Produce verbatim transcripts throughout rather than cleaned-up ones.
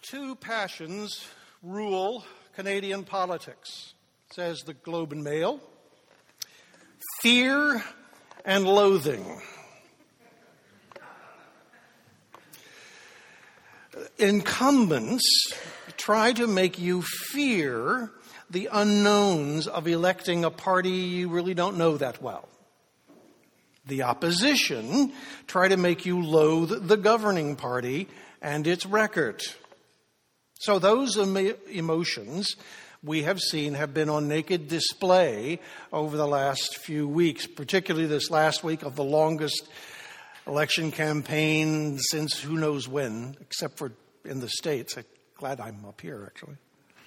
Two passions rule Canadian politics, says the Globe and Mail. Fear and loathing. Incumbents try to make you fear the unknowns of electing a party you really don't know that well. The opposition try to make you loathe the governing party and its record. So those em- emotions we have seen have been on naked display over the last few weeks, particularly this last week of the longest election campaign since who knows when, except for in the States. I'm glad I'm up here, actually.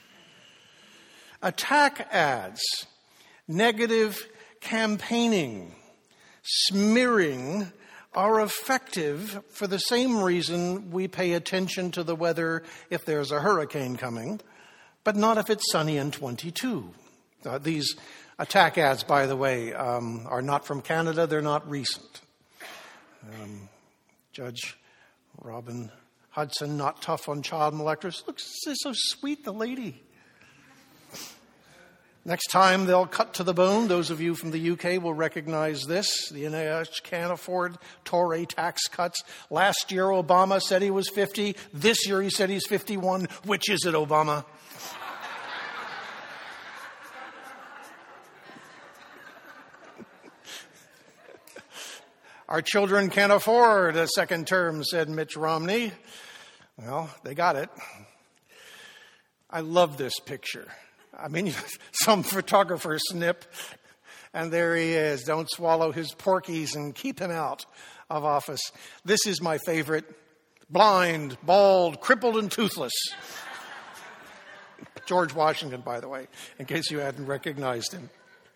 Attack ads, negative campaigning, smearing are effective for the same reason we pay attention to the weather if there's a hurricane coming, but not if it's sunny and twenty-two. Uh, these attack ads, by the way, um, are not from Canada. They're not recent. Um, Judge Robin Hudson, not tough on child molesters. Look, she's so sweet, the lady. Next time they'll cut to the bone. Those of you from the U K will recognize this. The N H S can't afford Tory tax cuts. Last year, Obama said he was fifty. This year, he said he's fifty-one. Which is it, Obama? Our children can't afford a second term, said Mitch Romney. Well, they got it. I love this picture. I mean, some photographer snip, and there he is. Don't swallow his porkies and keep him out of office. This is my favorite. Blind, bald, crippled, and toothless. George Washington, by the way, in case you hadn't recognized him.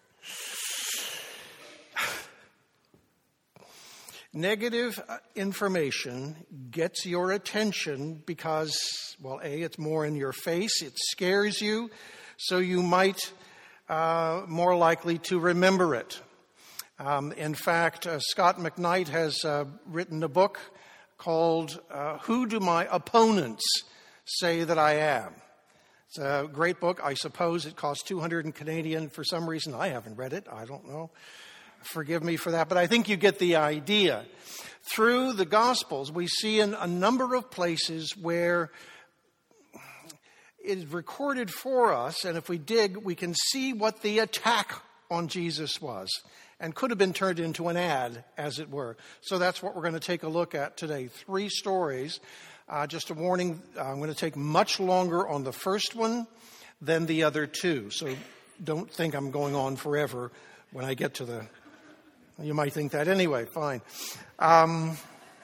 Negative information gets your attention because, well, A, it's more in your face. It scares you. So you might uh, more likely to remember it. Um, in fact, uh, Scott McKnight has uh, written a book called uh, Who Do My Opponents Say That I Am? It's a great book. I suppose it costs two hundred Canadian for some reason. I haven't read it. I don't know. Forgive me for that. But I think you get the idea. Through the Gospels, we see in a number of places where it is recorded for us, and if we dig, we can see what the attack on Jesus was, and could have been turned into an ad, as it were. So that's what we're going to take a look at today. Three stories. Uh, just a warning, I'm going to take much longer on the first one than the other two. So don't think I'm going on forever when I get to the... You might think that anyway, fine. Um...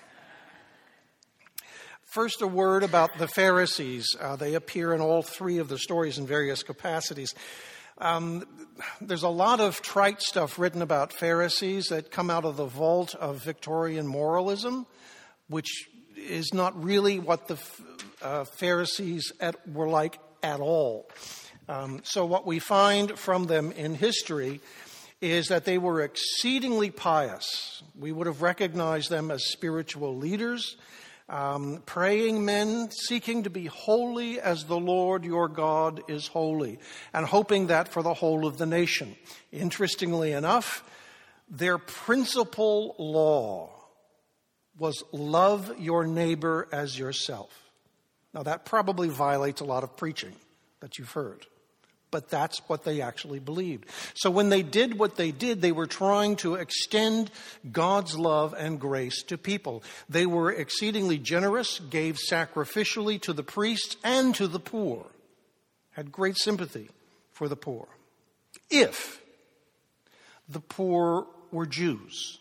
First, a word about the Pharisees. Uh, they appear in all three of the stories in various capacities. Um, there's a lot of trite stuff written about Pharisees that come out of the vault of Victorian moralism, which is not really what the uh, Pharisees at, were like at all. Um, so what we find from them in history is that they were exceedingly pious. We would have recognized them as spiritual leaders, Um, praying men, seeking to be holy as the Lord your God is holy, and hoping that for the whole of the nation. Interestingly enough, their principal law was love your neighbor as yourself. Now that probably violates a lot of preaching that you've heard, but that's what they actually believed. So when they did what they did, they were trying to extend God's love and grace to people. They were exceedingly generous, gave sacrificially to the priests and to the poor, had great sympathy for the poor, if the poor were Jews.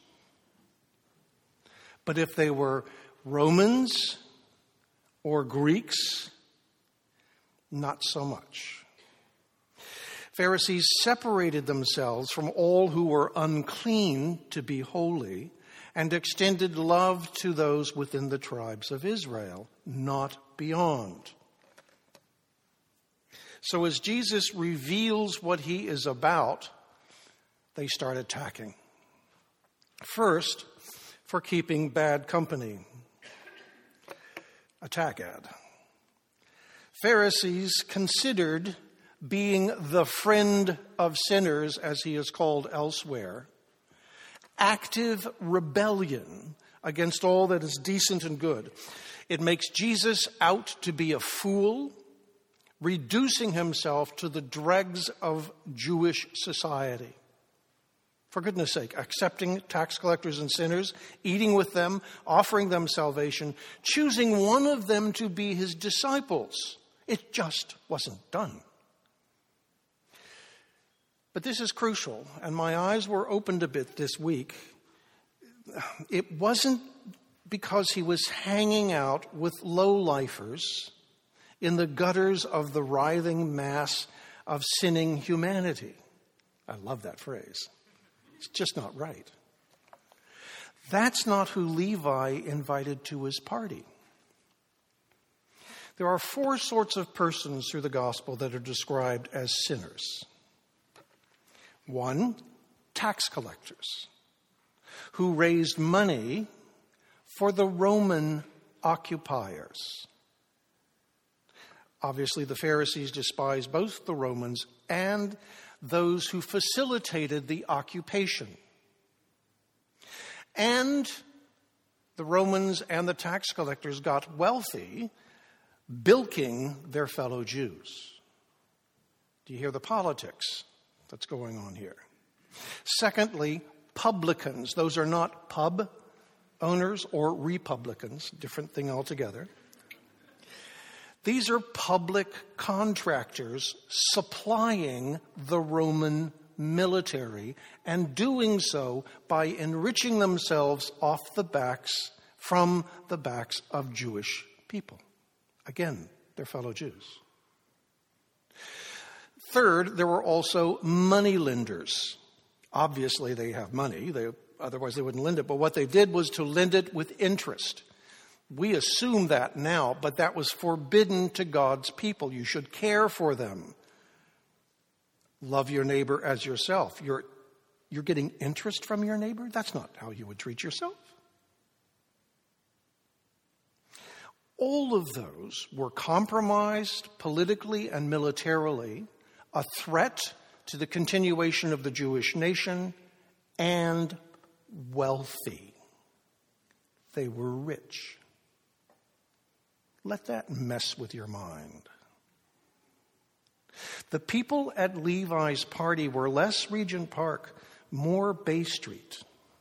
But if they were Romans or Greeks, not so much. Pharisees separated themselves from all who were unclean to be holy and extended love to those within the tribes of Israel, not beyond. So as Jesus reveals what he is about, they start attacking. First, for keeping bad company. Attack ad. Pharisees considered being the friend of sinners, as he is called elsewhere, active rebellion against all that is decent and good. It makes Jesus out to be a fool, reducing himself to the dregs of Jewish society. For goodness sake, accepting tax collectors and sinners, eating with them, offering them salvation, choosing one of them to be his disciples. It just wasn't done. But this is crucial, and my eyes were opened a bit this week. It wasn't because he was hanging out with low-lifers in the gutters of the writhing mass of sinning humanity. I love that phrase. It's just not right. That's not who Levi invited to his party. There are four sorts of persons through the gospel that are described as sinners. One, tax collectors who raised money for the Roman occupiers. Obviously, the Pharisees despised both the Romans and those who facilitated the occupation. And the Romans and the tax collectors got wealthy bilking their fellow Jews. Do you hear the politics that's going on here? Secondly, publicans. Those are not pub owners or republicans, different thing altogether. These are public contractors supplying the Roman military and doing so by enriching themselves off the backs, from the backs of Jewish people. Again, their fellow Jews. Third, there were also money lenders. Obviously, they have money. They, otherwise, they wouldn't lend it. But what they did was to lend it with interest. We assume that now, but that was forbidden to God's people. You should care for them. Love your neighbor as yourself. You're, you're getting interest from your neighbor? That's not how you would treat yourself. All of those were compromised politically and militarily, a threat to the continuation of the Jewish nation, and wealthy. They were rich. Let that mess with your mind. The people at Levi's party were less Regent Park, more Bay Street.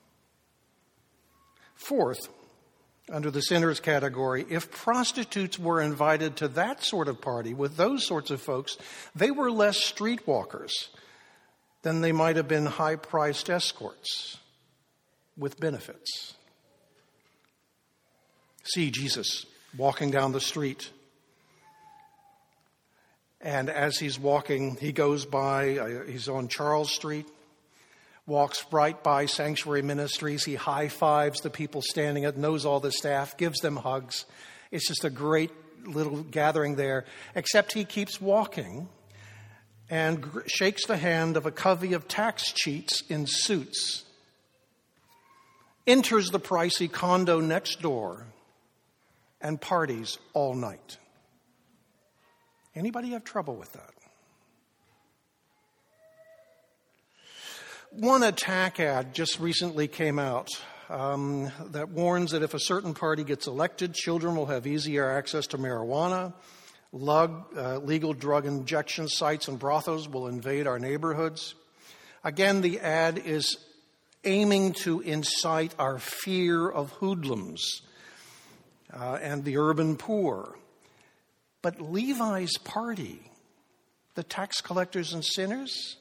Fourth, under the sinners category, if prostitutes were invited to that sort of party with those sorts of folks, they were less streetwalkers than they might have been high-priced escorts with benefits. See Jesus walking down the street. And as he's walking, he goes by, uh, he's on Charles Street, walks right by Sanctuary Ministries. He high-fives the people standing it, knows all the staff, gives them hugs. It's just a great little gathering there, except he keeps walking and gr- shakes the hand of a covey of tax cheats in suits, enters the pricey condo next door, and parties all night. Anybody have trouble with that? One attack ad just recently came out um, that warns that if a certain party gets elected, children will have easier access to marijuana. Lug, uh, legal drug injection sites and brothels will invade our neighborhoods. Again, the ad is aiming to incite our fear of hoodlums uh, and the urban poor. But Levi's party, the tax collectors and sinners,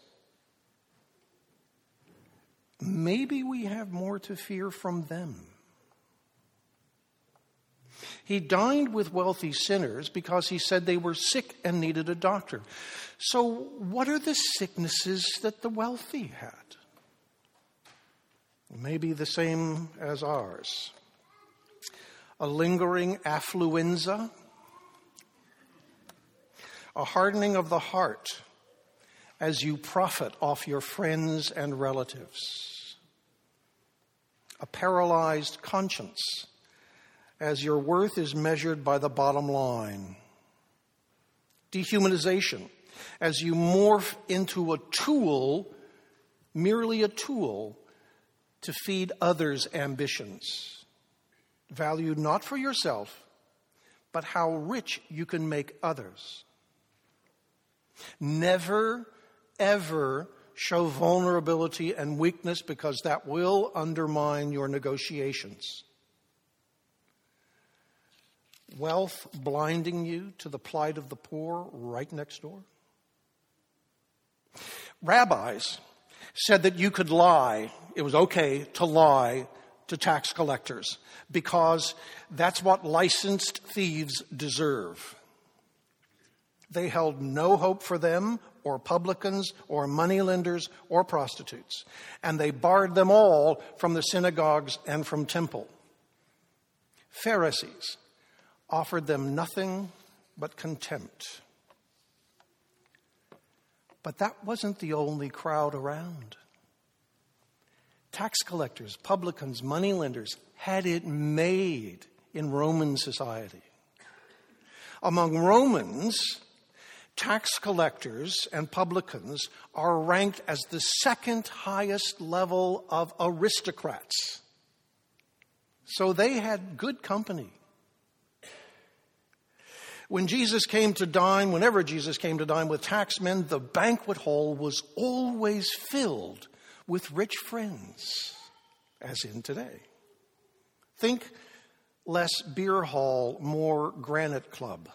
maybe we have more to fear from them. He dined with wealthy sinners because he said they were sick and needed a doctor. So what are the sicknesses that the wealthy had? Maybe the same as ours. A lingering affluenza, a hardening of the heart as you profit off your friends and relatives, a paralyzed conscience as your worth is measured by the bottom line, dehumanization, as you morph into a tool, merely a tool, to feed others' ambitions, valued not for yourself, but how rich you can make others. Never, ever show vulnerability and weakness, because that will undermine your negotiations. Wealth blinding you to the plight of the poor right next door. Rabbis said that you could lie. It was okay to lie to tax collectors because that's what licensed thieves deserve. They held no hope for them or publicans or moneylenders or prostitutes, and they barred them all from the synagogues and from temple. Pharisees offered them nothing but contempt. But that wasn't the only crowd around. Tax collectors, publicans, moneylenders had it made in Roman society. Among Romans, tax collectors and publicans are ranked as the second highest level of aristocrats. So they had good company. When Jesus came to dine, whenever Jesus came to dine with taxmen, the banquet hall was always filled with rich friends, as in today. Think less beer hall, more granite club.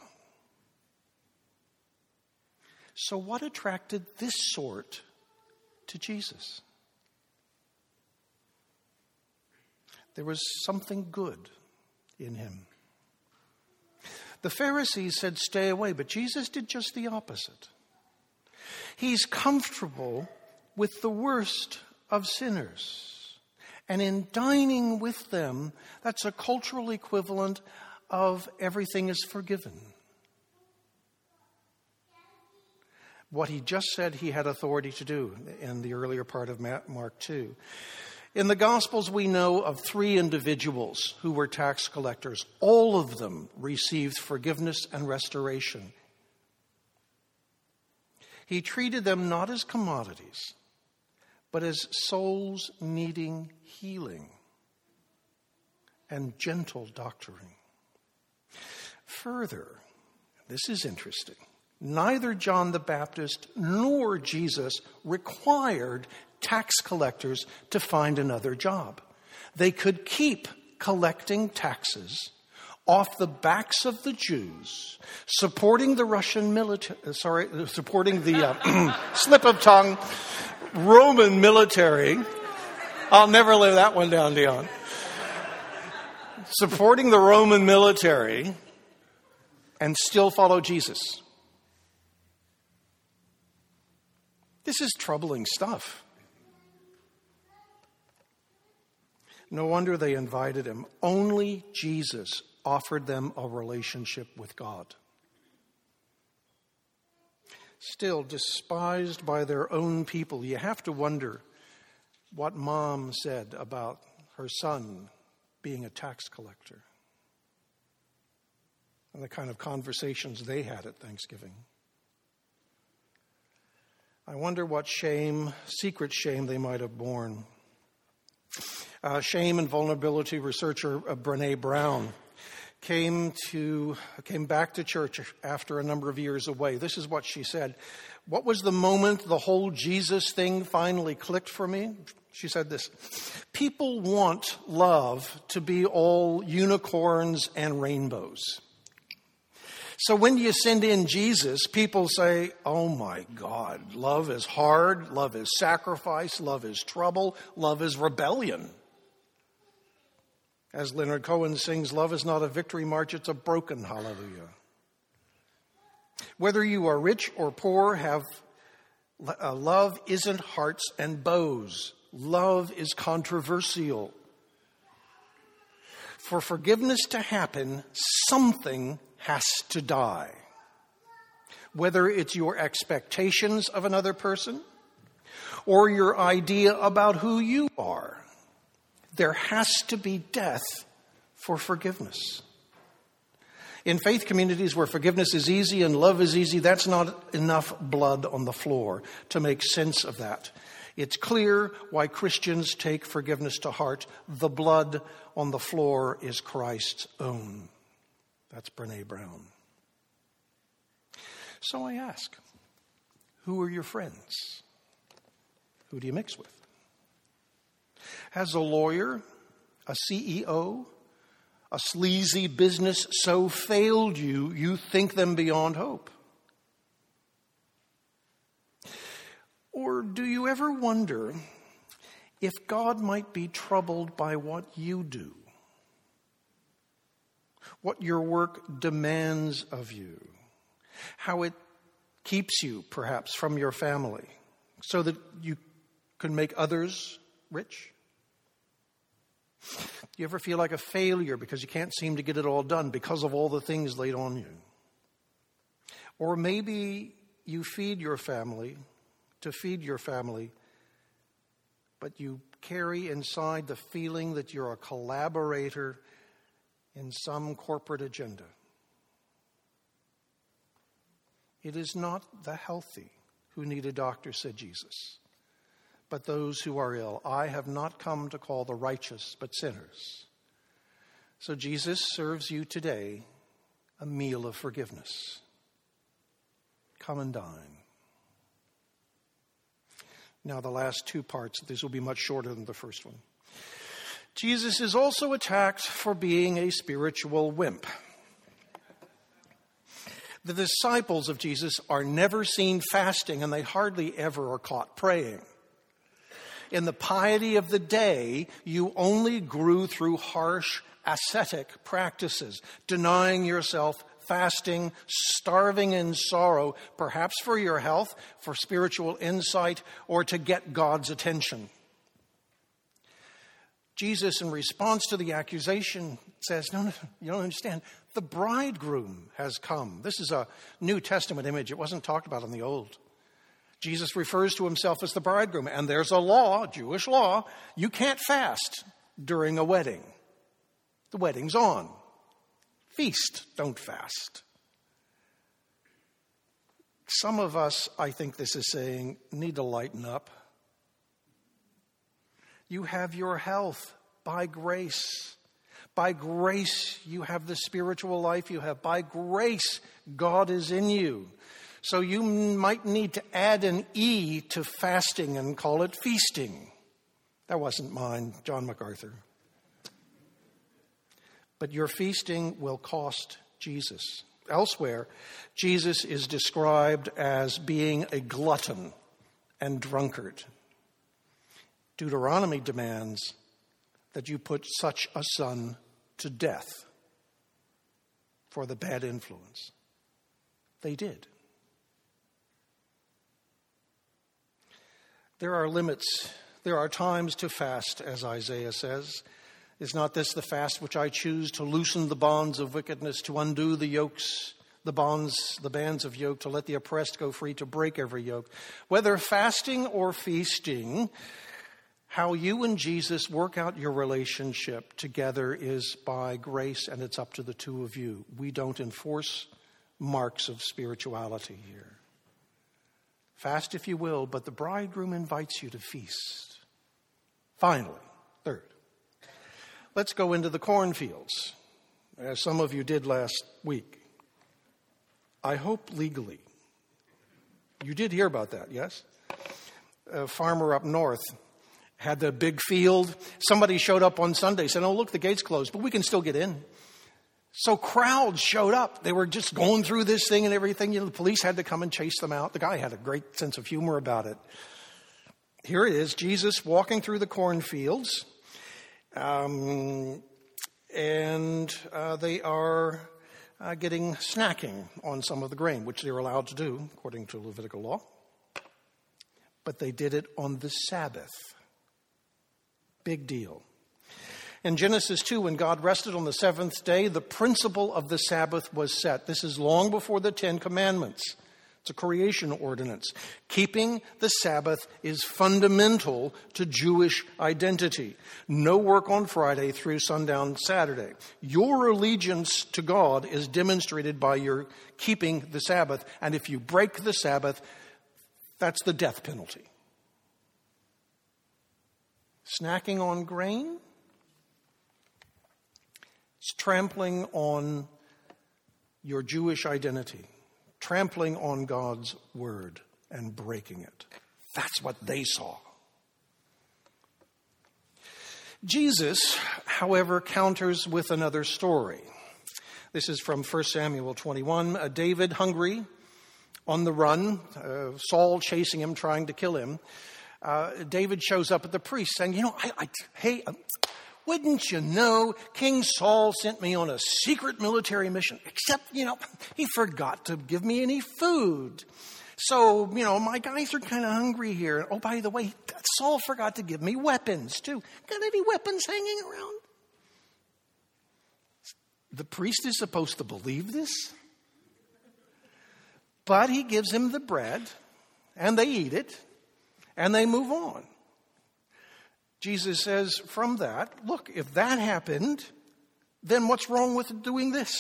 So what attracted this sort to Jesus? There was something good in him. The Pharisees said, stay away, but Jesus did just the opposite. He's comfortable with the worst of sinners. And in dining with them, that's a cultural equivalent of everything is forgiven. What he just said he had authority to do in the earlier part of Mark two. In the Gospels, we know of three individuals who were tax collectors. All of them received forgiveness and restoration. He treated them not as commodities, but as souls needing healing and gentle doctoring. Further, this is interesting, neither John the Baptist nor Jesus required tax collectors to find another job. They could keep collecting taxes off the backs of the Jews, supporting the Russian military, sorry, supporting the uh, slip of tongue, Roman military. I'll never live that one down, Dion. Supporting the Roman military and still follow Jesus. This is troubling stuff. No wonder they invited him. Only Jesus offered them a relationship with God. Still despised by their own people, you have to wonder what mom said about her son being a tax collector and the kind of conversations they had at Thanksgiving. I wonder what shame, secret shame, they might have borne. Uh, shame and vulnerability researcher uh, Brene Brown came to came back to church after a number of years away. This is what she said. What was the moment the whole Jesus thing finally clicked for me? She said this: people want love to be all unicorns and rainbows. So when you send in Jesus, people say, oh my God, love is hard, love is sacrifice, love is trouble, love is rebellion. As Leonard Cohen sings, love is not a victory march, it's a broken hallelujah. Whether you are rich or poor, have uh, love isn't hearts and bows. Love is controversial. For forgiveness to happen, something has to die. Whether it's your expectations of another person or your idea about who you are, there has to be death for forgiveness. In faith communities where forgiveness is easy and love is easy, that's not enough blood on the floor to make sense of that. It's clear why Christians take forgiveness to heart. The blood on the floor is Christ's own. That's Brene Brown. So I ask, who are your friends? Who do you mix with? Has a lawyer, a C E O, a sleazy business so failed you, you think them beyond hope? Or do you ever wonder if God might be troubled by what you do, what your work demands of you, how it keeps you, perhaps, from your family, so that you can make others rich? Do you ever feel like a failure because you can't seem to get it all done because of all the things laid on you? Or maybe you feed your family to feed your family, but you carry inside the feeling that you're a collaborator in some corporate agenda. It is not the healthy who need a doctor, said Jesus, but those who are ill. I have not come to call the righteous, but sinners. So Jesus serves you today a meal of forgiveness. Come and dine. Now, the last two parts, these will be much shorter than the first one. Jesus is also attacked for being a spiritual wimp. The disciples of Jesus are never seen fasting, and they hardly ever are caught praying. In the piety of the day, you only grew through harsh ascetic practices, denying yourself, fasting, starving in sorrow, perhaps for your health, for spiritual insight, or to get God's attention. Jesus, in response to the accusation, says, no, no, you don't understand. The bridegroom has come. This is a New Testament image. It wasn't talked about in the Old. Jesus refers to himself as the bridegroom. And there's a law, Jewish law, you can't fast during a wedding. The wedding's on. Feast, don't fast. Some of us, I think this is saying, need to lighten up. You have your health by grace. By grace, you have the spiritual life you have. By grace, God is in you. So you might need to add an E to fasting and call it feasting. That wasn't mine, John MacArthur. But your feasting will cost Jesus. Elsewhere, Jesus is described as being a glutton and drunkard. Deuteronomy demands that you put such a son to death for the bad influence. They did. There are limits. There are times to fast, as Isaiah says. Is not this the fast which I choose, to loosen the bonds of wickedness, to undo the yokes, the bonds, the bands of yoke, to let the oppressed go free, to break every yoke? Whether fasting or feasting, how you and Jesus work out your relationship together is by grace, and it's up to the two of you. We don't enforce marks of spirituality here. Fast if you will, but the bridegroom invites you to feast. Finally, third, let's go into the cornfields, as some of you did last week. I hope legally. You did hear about that, yes? A farmer up north had the big field. Somebody showed up on Sunday, said, oh, look, the gate's closed, but we can still get in. So crowds showed up. They were just going through this thing and everything. You know, the police had to come and chase them out. The guy had a great sense of humor about it. Here it is, Jesus walking through the cornfields. Um, and uh, they are uh, getting snacking on some of the grain, which they're allowed to do, according to Levitical law. But they did it on the Sabbath. Big deal. In Genesis two, when God rested on the seventh day, the principle of the Sabbath was set. This is long before the Ten Commandments. It's a creation ordinance. Keeping the Sabbath is fundamental to Jewish identity. No work on Friday through sundown Saturday. Your allegiance to God is demonstrated by your keeping the Sabbath. And if you break the Sabbath, that's the death penalty. Snacking on grain? It's trampling on your Jewish identity. Trampling on God's word and breaking it. That's what they saw. Jesus, however, counters with another story. This is from First Samuel twenty-one. Uh, David, hungry, on the run, uh, Saul chasing him, trying to kill him. Uh, David shows up at the priest saying, you know, I, I, hey, uh, wouldn't you know, King Saul sent me on a secret military mission, except, you know, he forgot to give me any food. So, you know, my guys are kind of hungry here. Oh, by the way, Saul forgot to give me weapons, too. Got any weapons hanging around? The priest is supposed to believe this. But he gives him the bread, and they eat it, and they move on. Jesus says from that, look, if that happened, then what's wrong with doing this?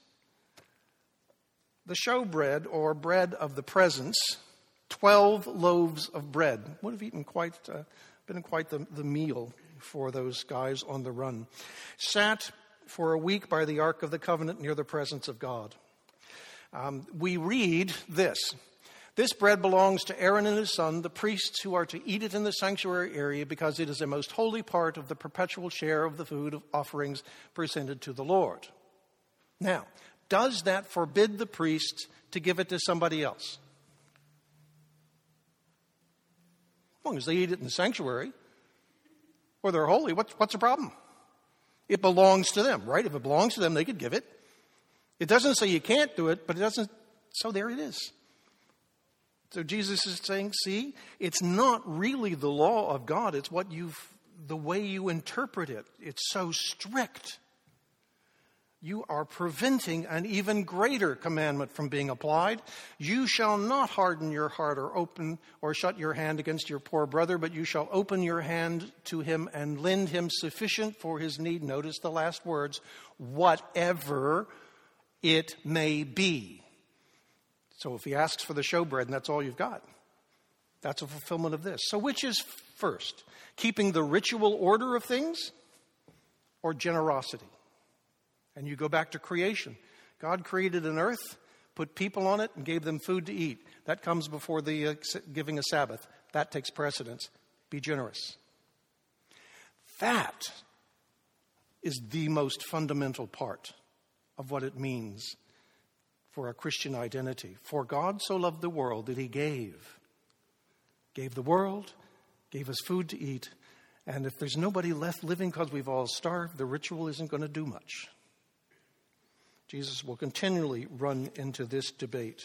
The showbread, or bread of the presence, twelve loaves of bread, would have eaten quite, uh, been quite the, the meal for those guys on the run. Sat for a week by the Ark of the Covenant near the presence of God. Um, we read this. This bread belongs to Aaron and his son, the priests who are to eat it in the sanctuary area because it is a most holy part of the perpetual share of the food of offerings presented to the Lord. Now, does that forbid the priests to give it to somebody else? As long as they eat it in the sanctuary or they're holy, what's, what's the problem? It belongs to them, right? If it belongs to them, they could give it. It doesn't say you can't do it, but it doesn't, so there it is. So Jesus is saying, see, it's not really the law of God. It's what you've, the way you interpret it. It's so strict. You are preventing an even greater commandment from being applied. You shall not harden your heart or open or shut your hand against your poor brother, but you shall open your hand to him and lend him sufficient for his need. Notice the last words, whatever it may be. So if he asks for the showbread and that's all you've got, that's a fulfillment of this. So which is first? Keeping the ritual order of things or generosity? And you go back to creation. God created an earth, put people on it, and gave them food to eat. That comes before the uh, giving a Sabbath. That takes precedence. Be generous. That is the most fundamental part of what it means for a Christian identity. For God so loved the world that he gave. Gave the world, gave us food to eat. And if there's nobody left living because we've all starved, the ritual isn't going to do much. Jesus will continually run into this debate.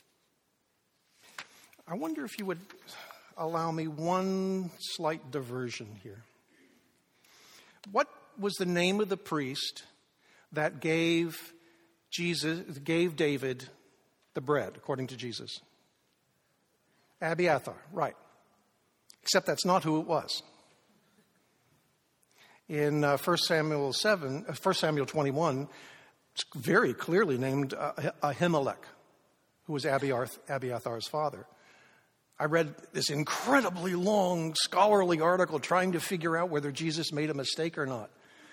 I wonder if you would allow me one slight diversion here. What was the name of the priest that gave Jesus gave David the bread, according to Jesus? Abiathar, right. Except that's not who it was. In uh, First Samuel seven, uh, First Samuel twenty-one, it's very clearly named uh, Ahimelech, who was Abiath- Abiathar's father. I read this incredibly long scholarly article trying to figure out whether Jesus made a mistake or not.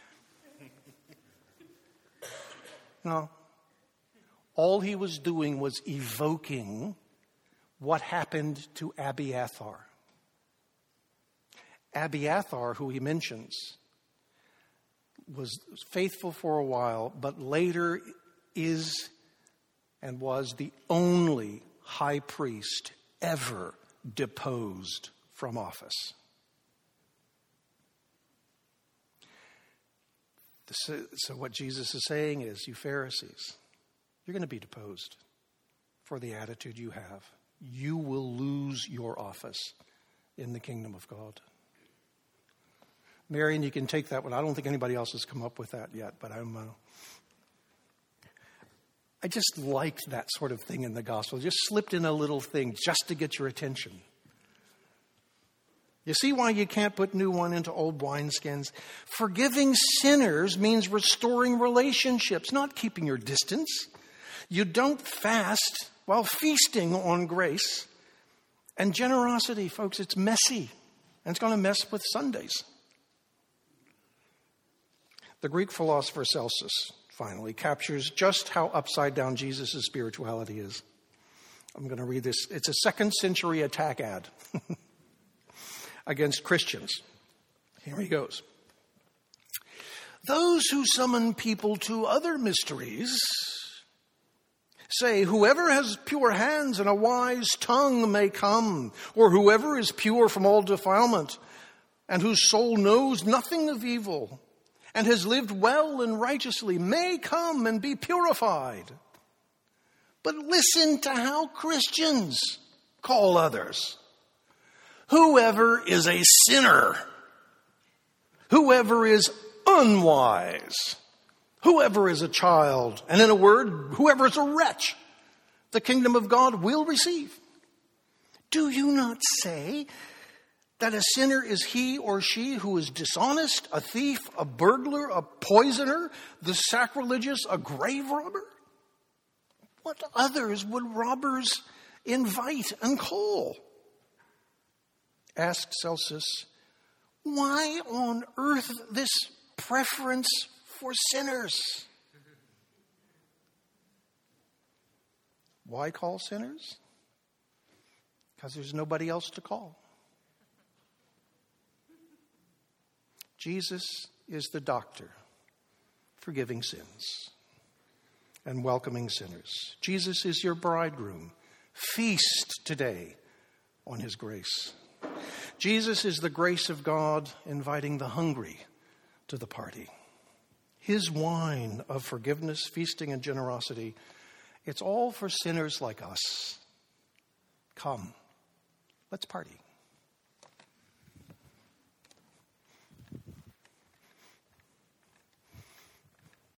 No. All he was doing was evoking what happened to Abiathar. Abiathar, who he mentions, was faithful for a while, but later is and was the only high priest ever deposed from office. So, so what Jesus is saying is, you Pharisees, you're going to be deposed for the attitude you have. You will lose your office in the kingdom of God. Marion, you can take that one. I don't think anybody else has come up with that yet, but I'm. Uh... I just liked that sort of thing in the gospel. Just slipped in a little thing just to get your attention. You see why you can't put new wine into old wineskins? Forgiving sinners means restoring relationships, not keeping your distance. You don't fast while feasting on grace. And generosity, folks, it's messy. And it's going to mess with Sundays. The Greek philosopher Celsus, finally, captures just how upside down Jesus' spirituality is. I'm going to read this. It's a second century attack ad against Christians. Here he goes. Those who summon people to other mysteries say, whoever has pure hands and a wise tongue may come, or whoever is pure from all defilement, and whose soul knows nothing of evil, and has lived well and righteously, may come and be purified. But listen to how Christians call others. Whoever is a sinner, whoever is unwise, whoever is a child, and in a word, whoever is a wretch, the kingdom of God will receive. Do you not say that a sinner is he or she who is dishonest, a thief, a burglar, a poisoner, the sacrilegious, a grave robber? What others would robbers invite and call? Asked Celsus, why on earth this preference for sinners? Why call sinners? Because there's nobody else to call. Jesus is the doctor, forgiving sins and welcoming sinners. Jesus is your bridegroom. Feast today on his grace. Jesus is the grace of God inviting the hungry to the party. His wine of forgiveness, feasting, and generosity, it's all for sinners like us. Come, let's party.